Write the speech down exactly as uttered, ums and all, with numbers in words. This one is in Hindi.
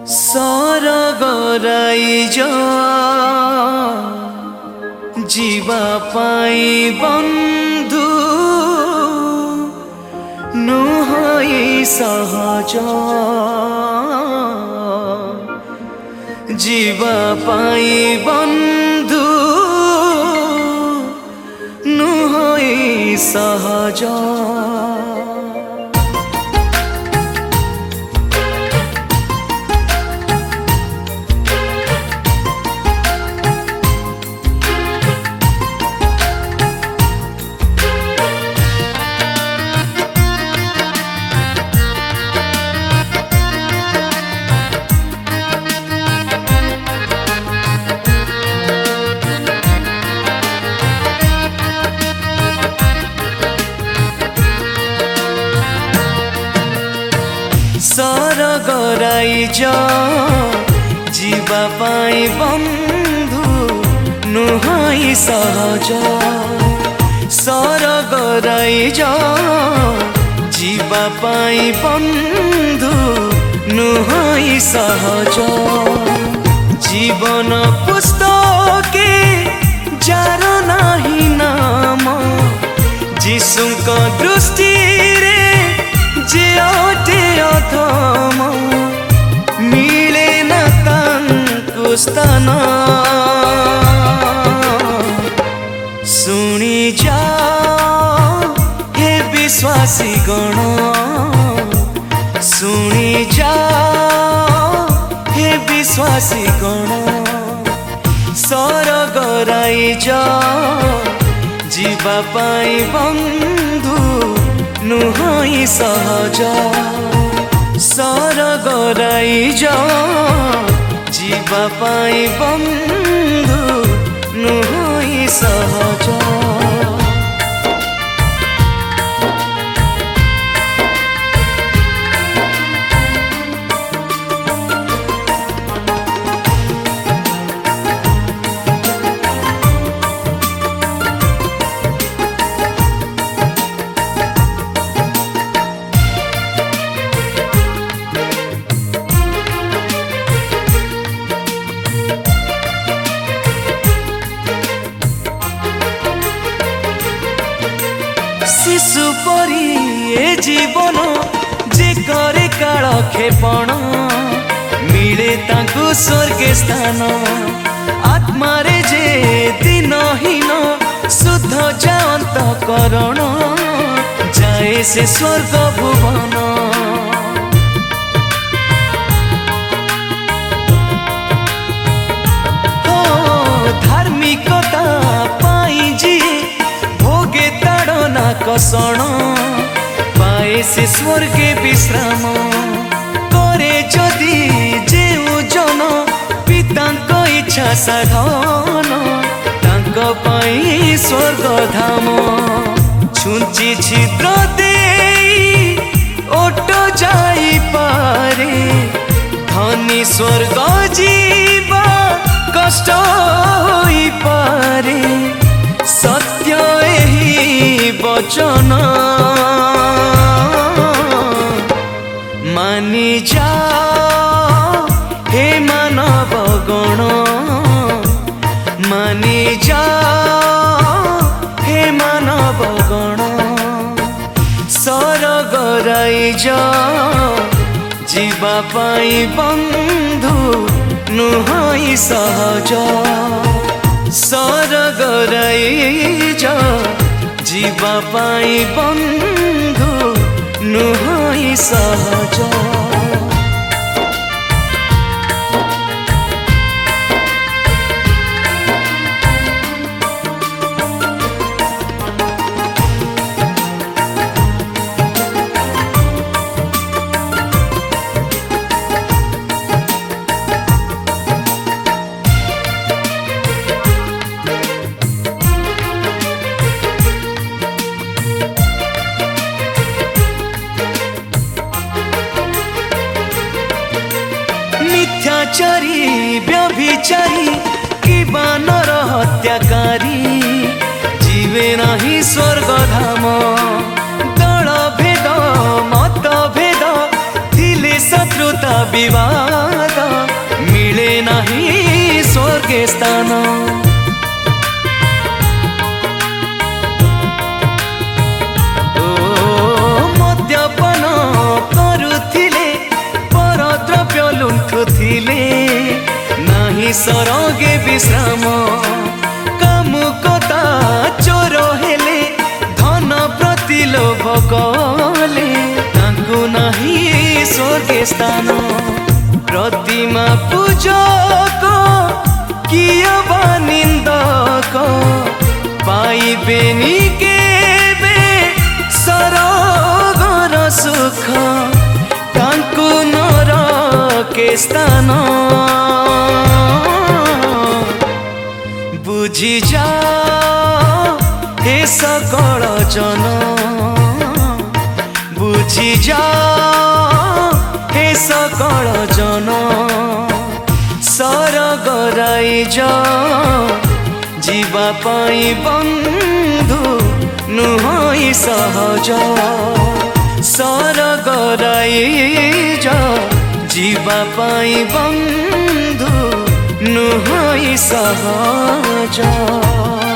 सरगराइज जीवा पाई बंधु नुहई सहज जीवा पाई बंधु नुहई सहज सरगराइज जीवा पाई बंधु नुहई सहज सरगराइज जीवा पाई बंधु नुहई सहज जीवन पुस्तके जार नाही नाम जीशुक दृष्टि जे अटे अधम मिले न तांकु स्थान सुनी जा हे विश्वासी गण सुनी जा हे विश्वासी गण सरगराइज जीवा पाई बंधु नुहई सहज सरगराइज जीवा पाई बंधु नुहई सहज शिशु परी ए जीवन जे करे काल खेपण मिले तांकु स्वर्गे स्थान आत्मारे जे दिनहीन शुद्ध जात करण जाए से स्वर्ग भुवन हो धार्मिकता पाई जी भोगे ताड़ना कषण पाए से स्वर्गे विश्राम करे जदि जेउ जन पितांक इच्छा साधन तांक पाई स्वर्ग धाम छुंची छिद्र देई ओट जाई पारे धनी स्वर्ग जीवा कष्ट होई पारे सत्य एही वचन मानी जा हे मानव गण मानी जा हे मानव गण सरगराइज जीवा पाई बंधु नुहई सहज सरगराइज जीवा पाई बंधु नुहई सहज मिथ्याचारी व्यभिचारी कि बानर हत्याकारी जीवे नहीं स्वर्ग धाम दल भेद मत भेद थिले शत्रुता विवाद परिश्रम कामुकता चोर हेले धन प्रति लोभ कले तांकु नहीं स्वर्गे स्थान प्रतिमा पूजक किया बा निंदक पाइबेनी केबे सरगर सुख तांकु नरके स्थान बुझी जा हे सकल जन बुझी जा हे सकल जन सरग राइज जीवा पाई बंधु नुहई सहज सरग राइज जीवा पाई बंधु नुहई सहज।